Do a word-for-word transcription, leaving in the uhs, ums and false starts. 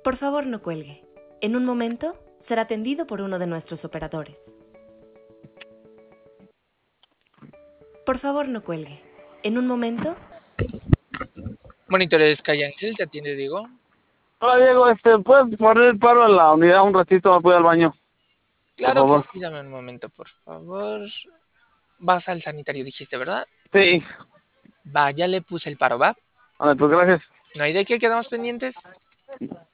Por favor, no cuelgue. En un momento será atendido por uno de nuestros operadores. Por favor, no cuelgue. En un momento... Monitores Calle Ángel, te atiende Diego. Hola Diego, este, ¿puedes poner el paro en la unidad un ratito? Voy al baño, por Claro que favor. sí, dame un momento, por favor. Vas al sanitario, dijiste, ¿verdad? Sí, Va, ya le puse el paro, ¿va? vale, pues gracias. No hay de qué, quedamos pendientes.